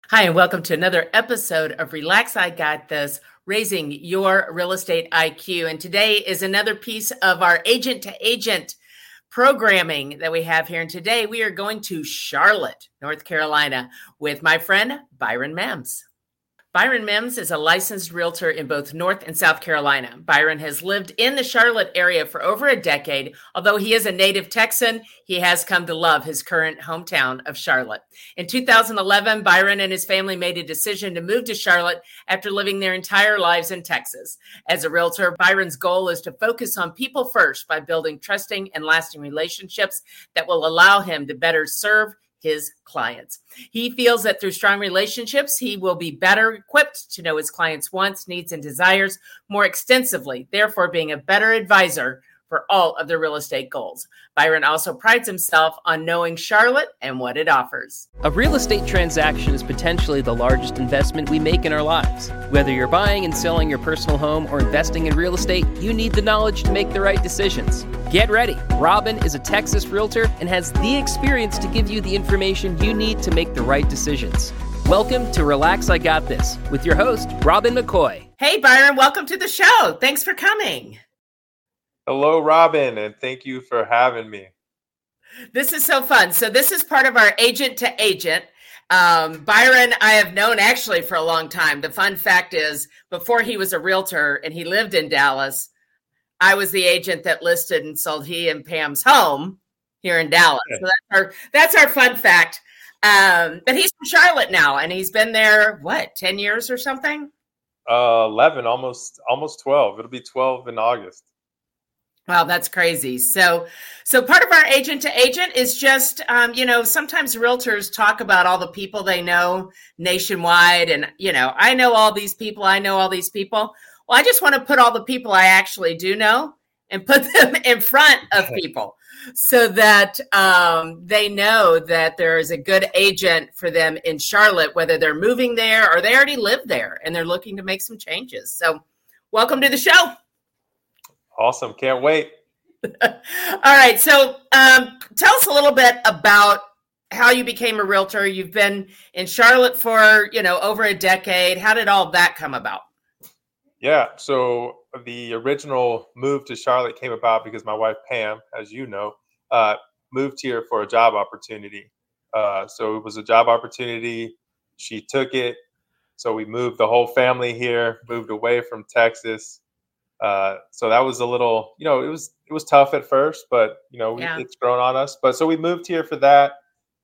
Hi, and welcome to another episode of Relax, I Got This, raising your real estate IQ. And today is another piece of our agent to agent programming that we have here. And today we are going to Charlotte, North Carolina with my friend Byron Mims. Byron Mims is a licensed realtor in both North and South Carolina. Byron has lived in the Charlotte area for over a decade. Although he is a native Texan, he has come to love his current hometown of Charlotte. In 2011, Byron and his family made a decision to move to Charlotte after living their entire lives in Texas. As a realtor, Byron's goal is to focus on people first by building trusting and lasting relationships that will allow him to better serve his clients. He feels that through strong relationships, he will be better equipped to know his clients' wants, needs, and desires more extensively, therefore being a better advisor for all of their real estate goals. Byron also prides himself on knowing Charlotte and what it offers. A real estate transaction is potentially the largest investment we make in our lives. Whether you're buying and selling your personal home or investing in real estate, you need the knowledge to make the right decisions. Get ready. Robin is a Texas realtor and has the experience to give you the information you need to make the right decisions. Welcome to Relax, I Got This with your host, Robin McCoy. Hey, Byron, welcome to the show. Thanks for coming. Hello, Robin, and thank you for having me. This is so fun. So this is part of our agent to agent. Byron, I have known actually for a long time. The fun fact is, before he was a realtor and he lived in Dallas, I was the agent that listed and sold he and Pam's home here in Dallas. So that's our fun fact. But he's from Charlotte now, and he's been there, 10 years or something? 11, almost 12. It'll be 12 in August. Wow, that's crazy. So part of our agent to agent is just, sometimes realtors talk about all the people they know nationwide. And, I know all these people. Well, I just want to put all the people I actually do know and put them in front of people so that they know that there is a good agent for them in Charlotte, whether they're moving there or they already live there and they're looking to make some changes. So welcome to the show. Awesome. Can't wait. All right. So tell us a little bit about how you became a realtor. You've been in Charlotte for, over a decade. How did all that come about? Yeah. So the original move to Charlotte came about because my wife, Pam, as you know, moved here for a job opportunity. So it was a job opportunity. She took it. So we moved the whole family here, moved away from Texas. So that was a little, it was tough at first, but, It's grown on us. But so we moved here for that.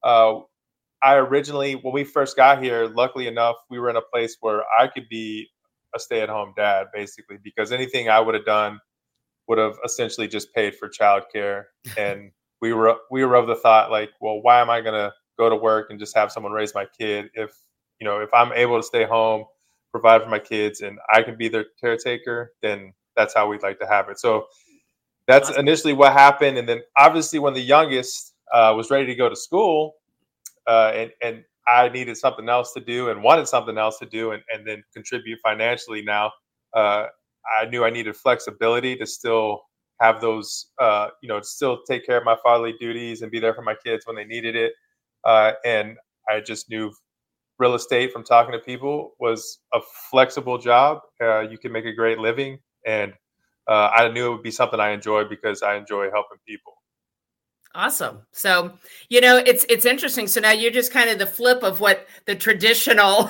I originally, when we first got here, luckily enough, we were in a place where I could be a stay-at-home dad, basically, because anything I would have done would have essentially just paid for childcare. And we were of the thought, like, well, why am I going to go to work and just have someone raise my kid if I'm able to stay home, provide for my kids, and I can be their caretaker, then that's how we'd like to have it. So that's initially what happened. And then obviously when the youngest was ready to go to school and I needed something else to do and wanted something else to do and then contribute financially now, I knew I needed flexibility to still have those, to still take care of my fatherly duties and be there for my kids when they needed it. And I just knew real estate, from talking to people, was a flexible job. You can make a great living. And I knew it would be something I enjoyed because I enjoy helping people. Awesome. So, it's interesting. So now you're just kind of the flip of what the traditional,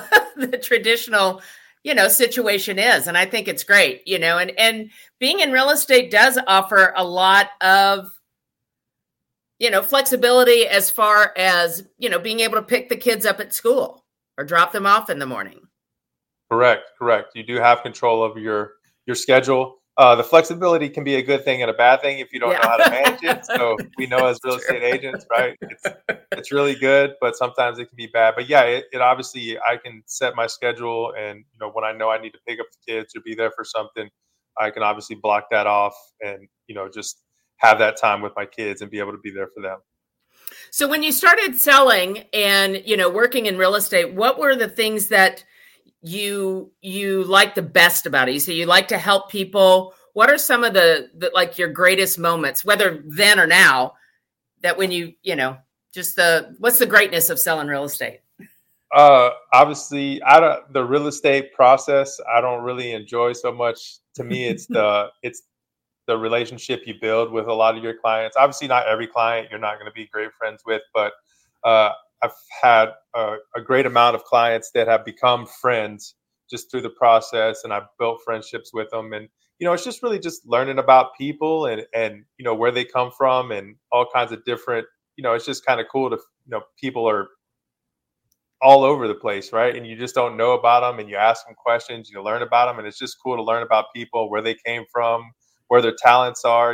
situation is. And I think it's great, and being in real estate does offer a lot of, flexibility as far as, being able to pick the kids up at school or drop them off in the morning. Correct. You do have control of your schedule. The flexibility can be a good thing and a bad thing if you don't know how to manage it. So we know as real estate agents, right? It's really good, but sometimes it can be bad. But yeah, it obviously, I can set my schedule, and when I know I need to pick up the kids or be there for something, I can obviously block that off and just have that time with my kids and be able to be there for them. So when you started selling and working in real estate, what were the things that you like the best about it? You say you like to help people. What are some of the like your greatest moments, whether then or now, that when what's the greatness of selling real estate? Obviously, the real estate process, I don't really enjoy so much. To me, it's the relationship you build with a lot of your clients. Obviously, not every client you're not going to be great friends with, but I've had a great amount of clients that have become friends just through the process, and I've built friendships with them. And it's just really just learning about people and where they come from and all kinds of different. It's just kind of cool to people are all over the place, right? And you just don't know about them, and you ask them questions, you learn about them, and it's just cool to learn about people, where they came from, where their talents are,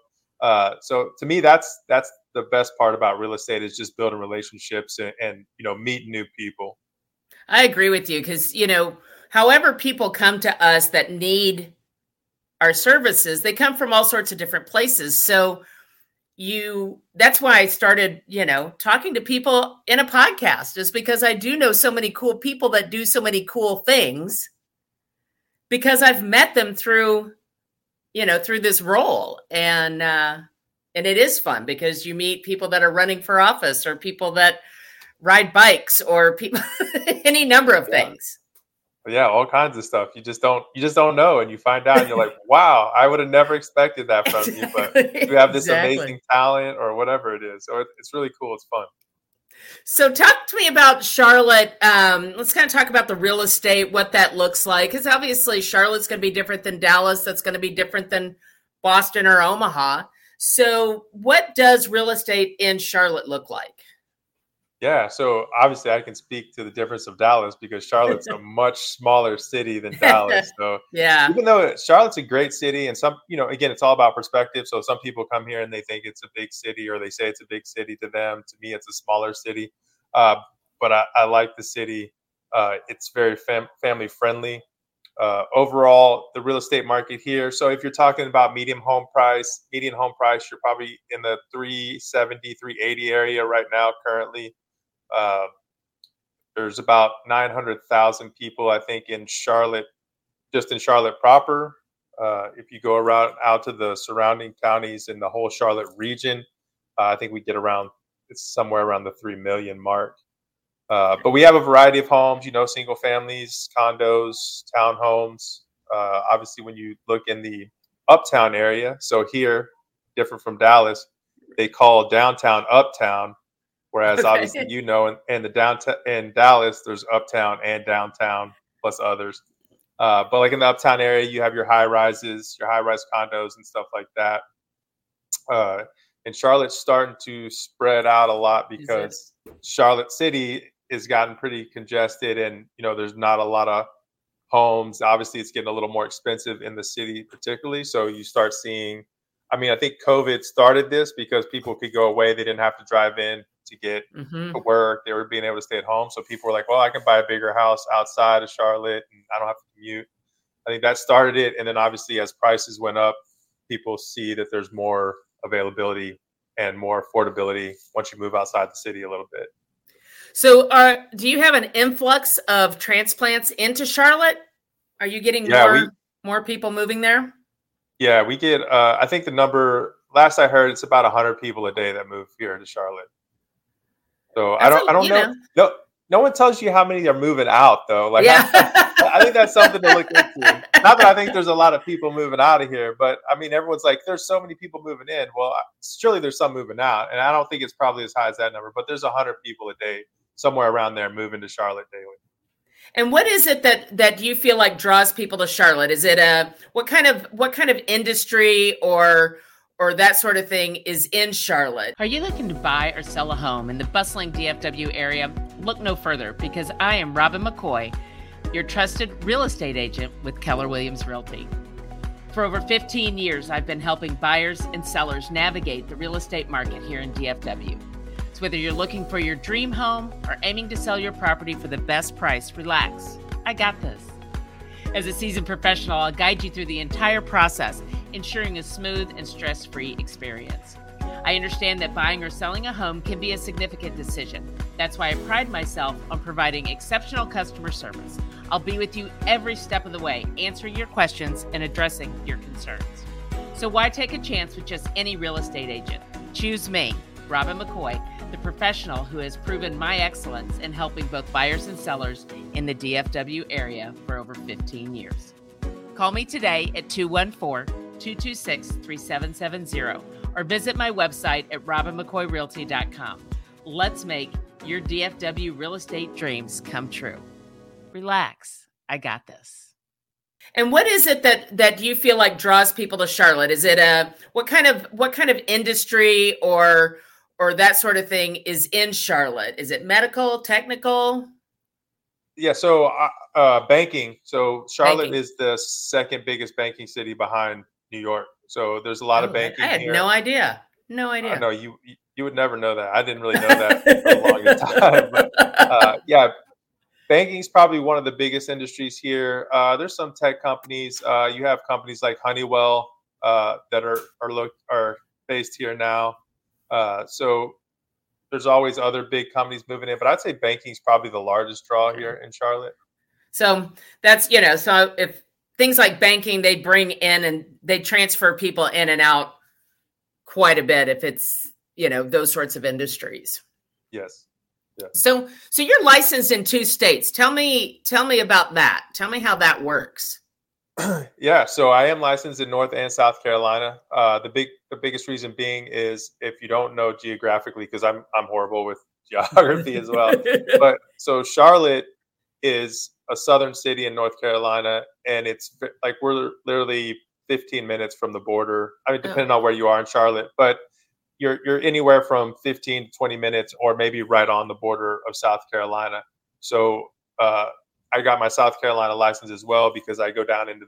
So to me, that's the best part about real estate, is just building relationships and meeting new people. I agree with you because, however people come to us that need our services, they come from all sorts of different places. So that's why I started, talking to people in a podcast, is because I do know so many cool people that do so many cool things, because I've met them through this role. And it is fun because you meet people that are running for office, or people that ride bikes, or people, any number of things. Yeah, all kinds of stuff. You just don't know, and you find out, and you're like, wow, I would have never expected that from you, but you have this amazing talent or whatever it is. So it's really cool. It's fun. So talk to me about Charlotte. Let's kind of talk about the real estate, what that looks like, because obviously Charlotte's going to be different than Dallas. That's going to be different than Boston or Omaha. So what does real estate in Charlotte look like? Yeah, so obviously I can speak to the difference of Dallas, because Charlotte's a much smaller city than Dallas. So yeah, even though Charlotte's a great city, and some, again, it's all about perspective. So some people come here and they think it's a big city, or they say it's a big city to them. To me, it's a smaller city. But I like the city. It's very family friendly. Overall, the real estate market here. So if you're talking about median home price, you're probably in the 370, 380 area right now currently. There's about 900,000 people, I think, in Charlotte, just in Charlotte proper. If you go out to the surrounding counties in the whole Charlotte region, I think we get it's somewhere around the 3 million mark. But we have a variety of homes, single families, condos, townhomes. Obviously, when you look in the uptown area, so here, different from Dallas, they call downtown uptown. Whereas obviously, in the downtown, in Dallas, there's uptown and downtown plus others. But like in the uptown area, you have your high-rise condos and stuff like that. And Charlotte's starting to spread out a lot, because Charlotte City has gotten pretty congested, and there's not a lot of homes. Obviously, it's getting a little more expensive in the city, particularly. So you start seeing. I think COVID started this because people could go away; they didn't have to drive in to get to work. They were being able to stay at home. So people were like, well, I can buy a bigger house outside of Charlotte and I don't have to commute. I think that started it. And then obviously as prices went up, people see that there's more availability and more affordability once you move outside the city a little bit. So do you have an influx of transplants into Charlotte? Are you getting more people moving there? Yeah, we get, I think the number, last I heard, it's about 100 people a day that move here to Charlotte. So I don't know. No one tells you how many are moving out, though. Like, I think that's something to look into. Not that I think there's a lot of people moving out of here, but everyone's like, there's so many people moving in. Well, surely there's some moving out, and I don't think it's probably as high as that number. But there's 100 people a day, somewhere around there, moving to Charlotte daily. And what is it that you feel like draws people to Charlotte? Is it what kind of industry or that sort of thing is in Charlotte? Are you looking to buy or sell a home in the bustling DFW area? Look no further, because I am Robin McCoy, your trusted real estate agent with Keller Williams Realty. For over 15 years, I've been helping buyers and sellers navigate the real estate market here in DFW. So whether you're looking for your dream home or aiming to sell your property for the best price, relax. I got this. As a seasoned professional, I'll guide you through the entire process, ensuring a smooth and stress-free experience. I understand that buying or selling a home can be a significant decision. That's why I pride myself on providing exceptional customer service. I'll be with you every step of the way, answering your questions and addressing your concerns. So why take a chance with just any real estate agent? Choose me. Robin McCoy, the professional who has proven my excellence in helping both buyers and sellers in the DFW area for over 15 years. Call me today at 214-226-3770 or visit my website at robinmccoyrealty.com. Let's make your DFW real estate dreams come true. Relax. I got this. And what is it that you feel like draws people to Charlotte? Is it what kind of industry or that sort of thing is in Charlotte? Is it medical, technical? Yeah, so banking. So Charlotte is the second biggest banking city behind New York. So there's a lot of banking. I had here. No idea. I know you would never know that. I didn't really know that for a long time. But yeah, banking is probably one of the biggest industries here. There's some tech companies. You have companies like Honeywell that are based here now. So there's always other big companies moving in, but I'd say banking is probably the largest draw here in Charlotte. So that's, so if things like banking, they bring in and they transfer people in and out quite a bit if it's, those sorts of industries. Yes. Yeah. So you're licensed in 2 states. Tell me about that. Tell me how that works. Yeah, so I am licensed in North and South Carolina. The biggest reason being is if you don't know geographically, because I'm horrible with geography as well. But so Charlotte is a southern city in North Carolina, and it's like we're literally 15 minutes from the border. I mean, depending on where you are in Charlotte, but you're anywhere from 15 to 20 minutes, or maybe right on the border of South Carolina. So I got my South Carolina license as well because I go down into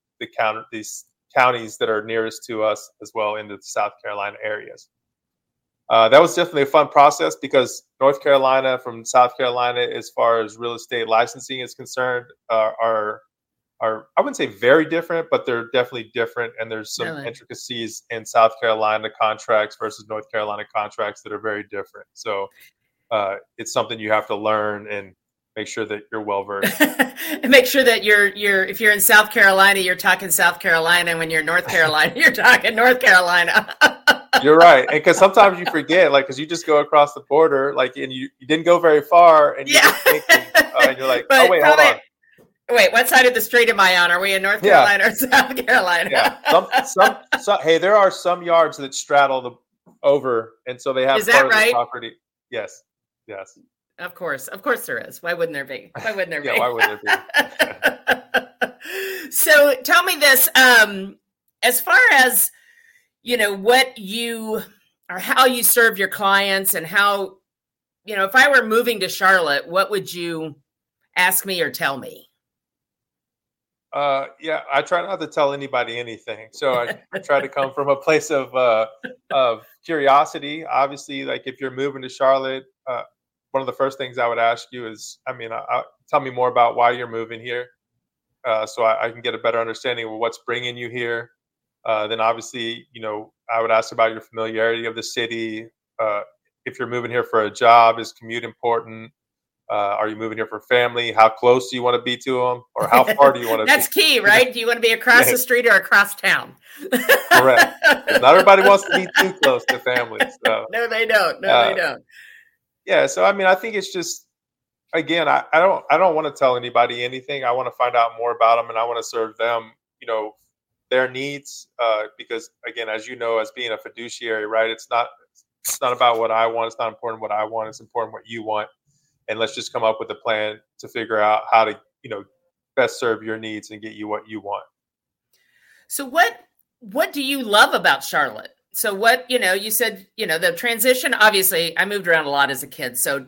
these counties that are nearest to us as well, into the South Carolina areas. That was definitely a fun process because North Carolina from South Carolina, as far as real estate licensing is concerned, are I wouldn't say very different, but they're definitely different. And there's some intricacies in South Carolina contracts versus North Carolina contracts that are very different. So it's something you have to learn and make sure that you're well versed. And make sure that you're if you're in South Carolina, you're talking South Carolina. When you're in North Carolina, you're talking North Carolina. You're right. And because sometimes you forget, like, because you just go across the border, like, and you didn't go very far, and you're thinking, and you're like, oh, wait, hold on. Wait, what side of the street am I on? Are we in North Carolina or South Carolina? Yeah. Some, hey, there are some yards that straddle over, and so they have part of the property. Yes. Of course there is. Why wouldn't there be? Why wouldn't there be? So tell me this, as far as, what you or how you serve your clients and how, if I were moving to Charlotte, what would you ask me or tell me? Yeah, I try not to tell anybody anything. So I try to come from a place of curiosity. Obviously, like if you're moving to Charlotte, one of the first things I would ask you is, tell me more about why you're moving here, so I can get a better understanding of what's bringing you here. Then obviously, I would ask about your familiarity of the city. If you're moving here for a job, is commute important? Are you moving here for family? How close do you want to be to them? Or how far do you want to That's be? Key, right? Do you want to be across the street or across town? Correct. Not everybody wants to be too close to family. So. No, they don't. They don't. Yeah, so I think it's just, again, I don't want to tell anybody anything. I want to find out more about them, and I want to serve them, their needs. Because again, as you know, as being a fiduciary, right, it's not about what I want. It's not important what I want. It's important what you want. And let's just come up with a plan to figure out how to, best serve your needs and get you what you want. So what do you love about Charlotte? So what, you said, the transition, obviously I moved around a lot as a kid. So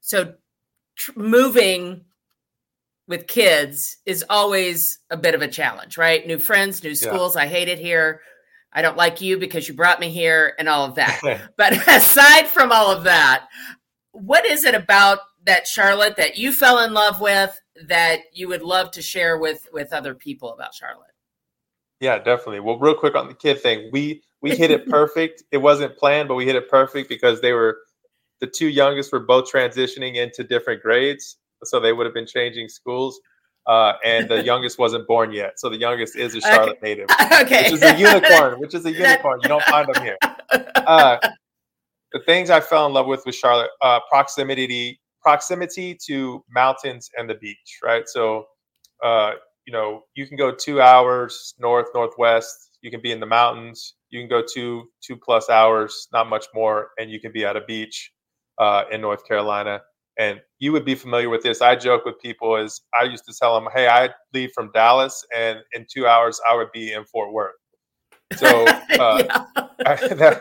moving with kids is always a bit of a challenge, right? New friends, new schools. Yeah. I hate it here. I don't like you because you brought me here and all of that. But aside from all of that, what is it about that Charlotte that you fell in love with that you would love to share with other people about Charlotte? Yeah, definitely. Well, real quick on the kid thing, we hit it perfect. It wasn't planned, but we hit it perfect because the 2 youngest were both transitioning into different grades. So they would have been changing schools. And the youngest wasn't born yet. So the youngest is a Charlotte native. Okay. Which is a unicorn. You don't find them here. The things I fell in love with Charlotte, proximity to mountains and the beach, right? So, you can go 2 hours northwest. You can be in the mountains. You can go two plus hours, not much more, and you can be at a beach in North Carolina. And you would be familiar with this. I joke with people as I used to tell them, "Hey, I leave from Dallas, and in 2 hours I would be in Fort Worth." So, I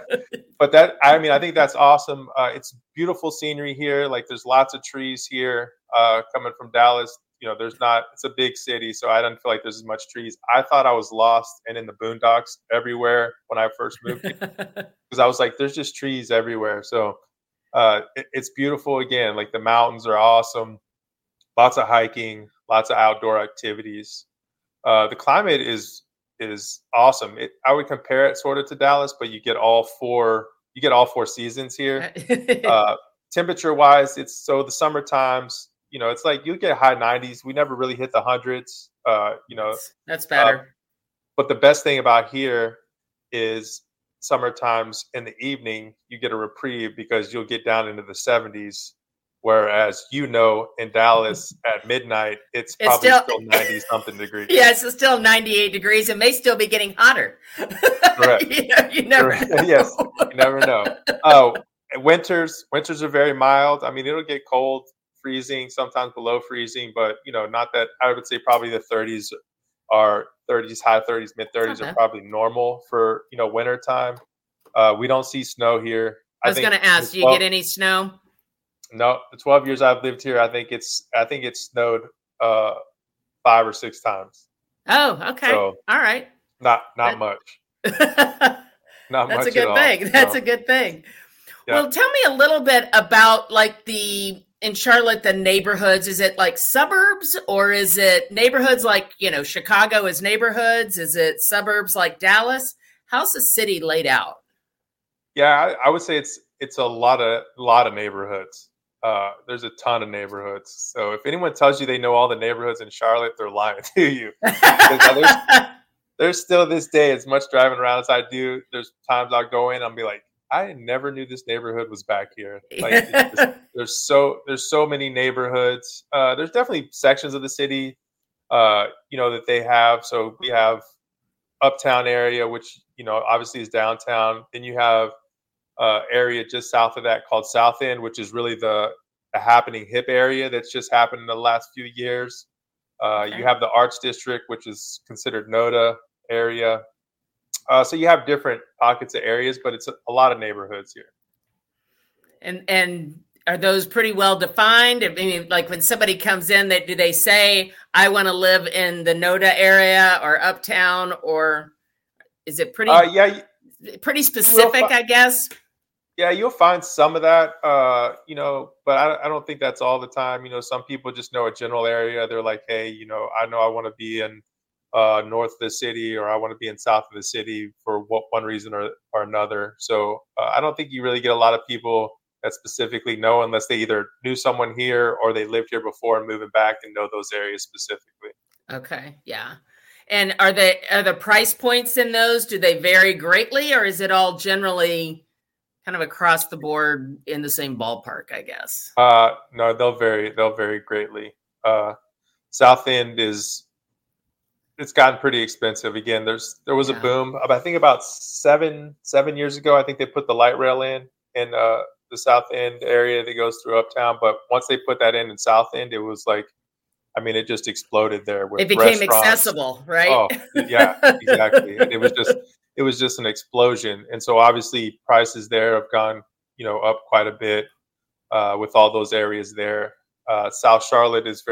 think that's awesome. It's beautiful scenery here. Like there's lots of trees here coming from Dallas. It's a big city, so I don't feel like there's as much trees. I thought I was lost and in the boondocks everywhere when I first moved here because I was like, there's just trees everywhere. So it's beautiful again. Like the mountains are awesome. Lots of hiking, lots of outdoor activities. The climate is awesome. I would compare it sort of to Dallas, but you get all four seasons here. Temperature wise, it's so the summer times, it's like you get high 90s. We never really hit the hundreds. That's better. But the best thing about here is summer times in the evening, you get a reprieve because you'll get down into the 70s. Whereas, in Dallas at midnight, it's probably still 90 something degrees. Yeah, it's still 98 degrees and may still be getting hotter. Correct. You never know. Yes, you never know. Oh, winters are very mild. I mean, it'll get cold, freezing, sometimes below freezing, but not that. I would say probably the 30s, high 30s, mid 30s are probably normal for winter time. We don't see snow here. I was going to ask, do you get any snow? No, the 12 years I've lived here, I think it's snowed 5 or 6 times. Oh, okay. So, all right. Not much. Not That's much a good thing. That's a good thing. Yeah. Well, tell me a little bit about in Charlotte, the neighborhoods. Is it like suburbs or is it neighborhoods like, Chicago is neighborhoods? Is it suburbs like Dallas? How's the city laid out? Yeah, I would say it's a lot of neighborhoods. There's a ton of neighborhoods. So if anyone tells you they know all the neighborhoods in Charlotte, they're lying to you. There's still this day, as much driving around as I do, there's times I'll go in, I'll be like, I never knew this neighborhood was back here. Like there's so many neighborhoods. There's definitely sections of the city, that they have. So we have uptown area, which, obviously is downtown. Then you have area just south of that called South End, which is really the happening hip area that's just happened in the last few years. Okay. You have the Arts District, which is considered NODA area. So you have different pockets of areas, but it's a lot of neighborhoods here. And are those pretty well defined? I mean, like when somebody comes in, do they say, I want to live in the NODA area or uptown, or is it pretty pretty specific, I guess? Yeah, you'll find some of that, but I don't think that's all the time. Some people just know a general area. They're like, hey, I know I want to be in north of the city, or I want to be in south of the city for one reason or another. So I don't think you really get a lot of people that specifically know, unless they either knew someone here or they lived here before and moving back and know those areas specifically. Okay, yeah. And are the price points in those, do they vary greatly, or is it all generally kind of across the board in the same ballpark, I guess? No, they'll vary greatly. South End it's gotten pretty expensive. Again, there was a boom. I think about seven years ago, I think they put the light rail in the South End area that goes through uptown. But once they put that in South End, it was like, it just exploded there. With it became accessible, right? Oh, yeah, exactly. And it was just an explosion. And so obviously prices there have gone, up quite a bit with all those areas there. South Charlotte is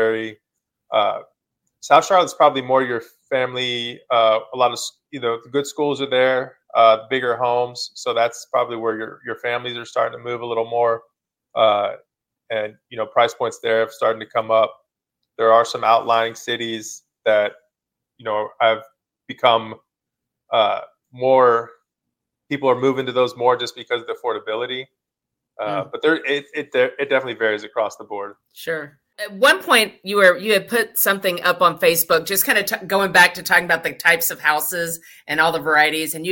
South Charlotte's probably more your family. A lot of, the good schools are there, bigger homes. So that's probably where your families are starting to move a little more. And, price points there have started to come up. There are some outlying cities that, have become more, people are moving to those more just because of the affordability. But it definitely varies across the board. Sure. at one point you had put something up on Facebook, just kind of going back to talking about the types of houses and all the varieties, and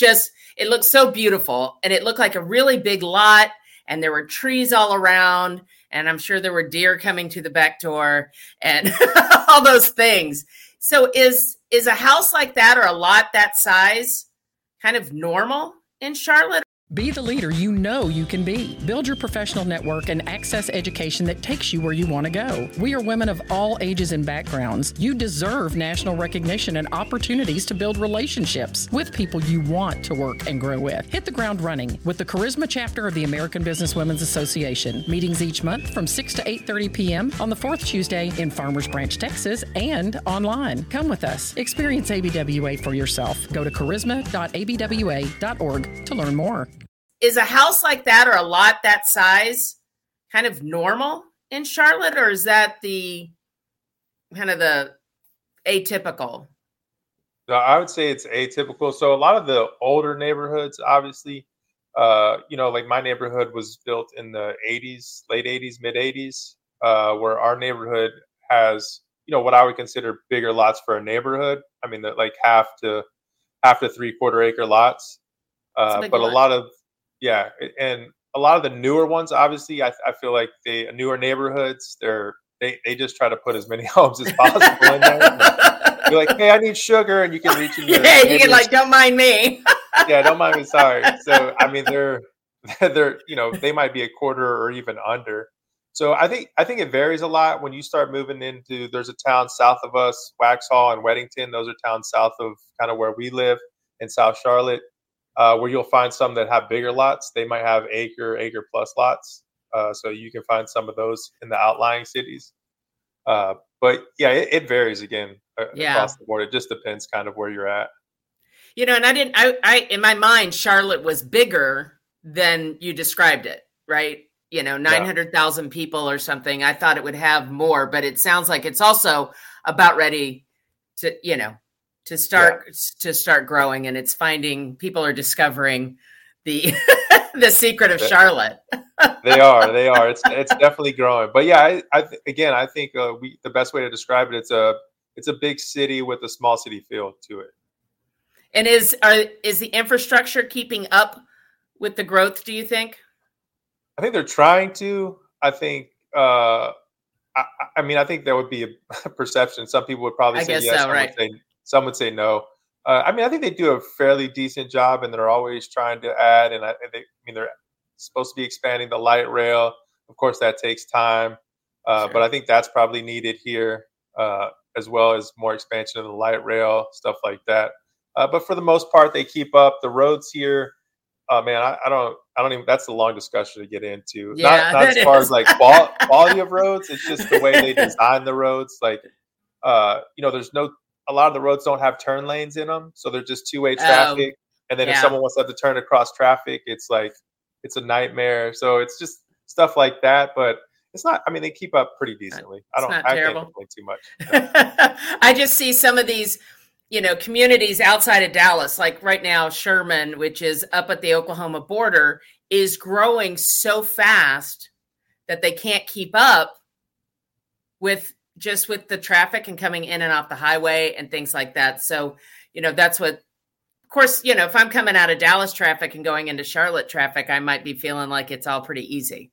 it looked so beautiful, and it looked like a really big lot, and there were trees all around, and I'm sure there were deer coming to the back door, and all those things. So is a house like that or a lot that size kind of normal in Charlotte? Be the leader you know you can be. Build your professional network and access education that takes you where you want to go. We are women of all ages and backgrounds. You deserve national recognition and opportunities to build relationships with people you want to work and grow with. Hit the ground running with the Charisma chapter of the American Business Women's Association. Meetings each month from 6 to 8:30 p.m. on the fourth Tuesday in Farmers Branch, Texas, and online. Come with us. Experience ABWA for yourself. Go to charisma.abwa.org to learn more. Is a house like that or a lot that size kind of normal in Charlotte, or is that the kind of the atypical? So I would say it's atypical. So a lot of the older neighborhoods, obviously, like my neighborhood was built in the 80s, late 80s, mid 80s, where our neighborhood has, what I would consider bigger lots for a neighborhood. I mean, like half to 3/4 acre lots. But a lot of, yeah. And a lot of the newer ones, obviously, I feel like newer neighborhoods, they just try to put as many homes as possible in there. You're like, hey, I need sugar, and you can reach in your yeah, you can don't mind me. Yeah, don't mind me. Sorry. So I mean, they're they might be a quarter or even under. So I think it varies a lot when you start moving into. There's a town south of us, Waxhaw and Weddington. Those are towns south of kind of where we live in South Charlotte. Where you'll find some that have bigger lots. They might have acre plus lots. So you can find some of those in the outlying cities. But yeah, it varies again across the board. It just depends kind of where you're at. And I in my mind, Charlotte was bigger than you described it, right? 900,000 people or something. I thought it would have more, but it sounds like it's also about ready to, to start growing, and it's finding people are discovering the the secret of Charlotte. They are. It's definitely growing. But yeah, I think the best way to describe it, it's a big city with a small city feel to it. And is the infrastructure keeping up with the growth, do you think? I think they're trying to. I think I think that would be a perception. Some people would probably say yes. So, right. Some would say no. I think they do a fairly decent job, and they're always trying to add. And they're supposed to be expanding the light rail. Of course, that takes time, Sure. But I think that's probably needed here, as well as more expansion of the light rail, stuff like that. But for the most part, they keep up. The roads here, man, I don't even. That's a long discussion to get into. Yeah, not as far as like quality of roads. It's just the way they design the roads. Like, there's no. A lot of the roads don't have turn lanes in them, so they're just two-way traffic. And then if someone wants to have to turn across traffic, it's a nightmare. So it's just stuff like that. But it's not. I mean, they keep up pretty decently. I can't complain too much. No. I just see some of these, communities outside of Dallas, like right now, Sherman, which is up at the Oklahoma border, is growing so fast that they can't keep up with the traffic and coming in and off the highway and things like that. So, that's what, of course, if I'm coming out of Dallas traffic and going into Charlotte traffic, I might be feeling like it's all pretty easy.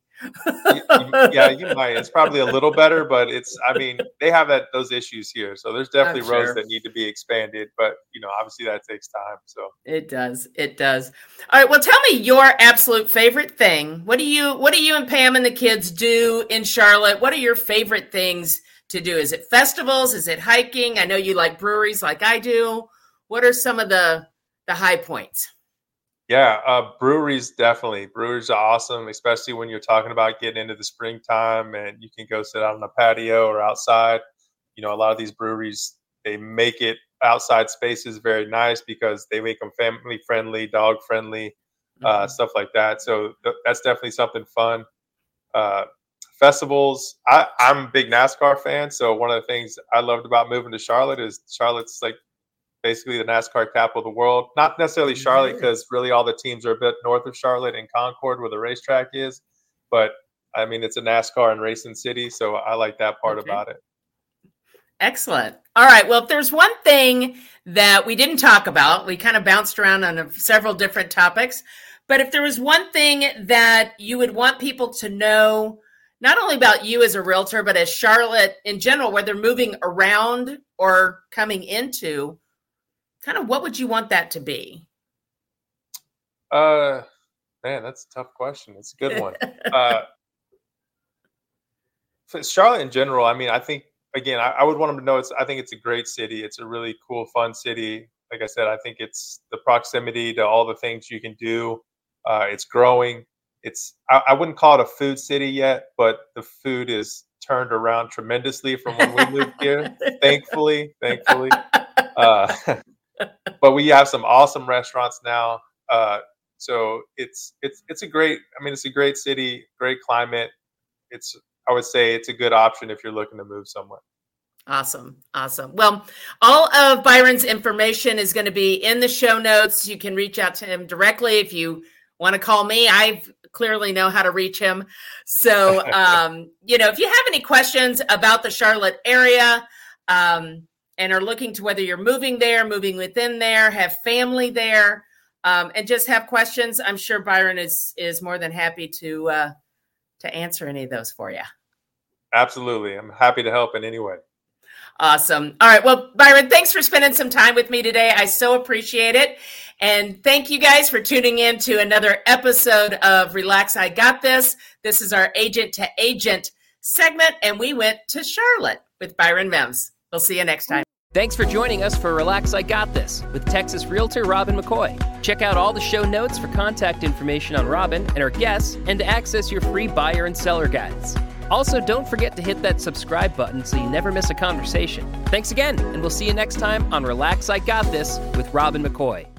Yeah, you might. It's probably a little better, but they have those issues here. So there's definitely roads that need to be expanded, but obviously that takes time. So it does. All right. Well, tell me your absolute favorite thing. What do you and Pam and the kids do in Charlotte? What are your favorite things to do? Is it festivals? Is it hiking? I know you like breweries like I do. What are some of the high points? Yeah, breweries, definitely. Breweries are awesome, especially when you're talking about getting into the springtime and you can go sit out on the patio or outside. A lot of these breweries, they make it outside spaces very nice because they make them family friendly, dog friendly, stuff like that. So that's definitely something fun. Festivals, I'm a big NASCAR fan. So one of the things I loved about moving to Charlotte is Charlotte's like basically the NASCAR capital of the world. Not necessarily Charlotte, because really all the teams are a bit north of Charlotte in Concord, where the racetrack is. But I mean, it's a NASCAR and racing city, so I like that part about it. Excellent. All right. Well, if there's one thing that we didn't talk about, we kind of bounced around on several different topics, but if there was one thing that you would want people to know, not only about you as a realtor, but as Charlotte in general, whether moving around or coming into, kind of what would you want that to be? Man, that's a tough question. It's a good one. For Charlotte in general, I mean, I think, again, I would want them to know I think it's a great city. It's a really cool, fun city. Like I said, I think it's the proximity to all the things you can do. It's growing. I wouldn't call it a food city yet, but the food is turned around tremendously from when we moved here, thankfully. But we have some awesome restaurants now. So it's a great city, great climate. I would say it's a good option if you're looking to move somewhere. Awesome. Well, all of Byron's information is going to be in the show notes. You can reach out to him directly if you want to call me. I clearly know how to reach him. So, if you have any questions about the Charlotte area and are looking to whether you're moving there, moving within there, have family there, and just have questions, I'm sure Byron is more than happy to answer any of those for you. Absolutely. I'm happy to help in any way. Awesome. All right. Well, Byron, thanks for spending some time with me today. I so appreciate it. And thank you guys for tuning in to another episode of Relax, I Got This. This is our Agent to Agent segment, and we went to Charlotte with Byron Mims. We'll see you next time. Thanks for joining us for Relax, I Got This with Texas Realtor Robin McCoy. Check out all the show notes for contact information on Robin and our guests and to access your free buyer and seller guides. Also, don't forget to hit that subscribe button so you never miss a conversation. Thanks again, and we'll see you next time on Relax, I Got This with Robin McCoy.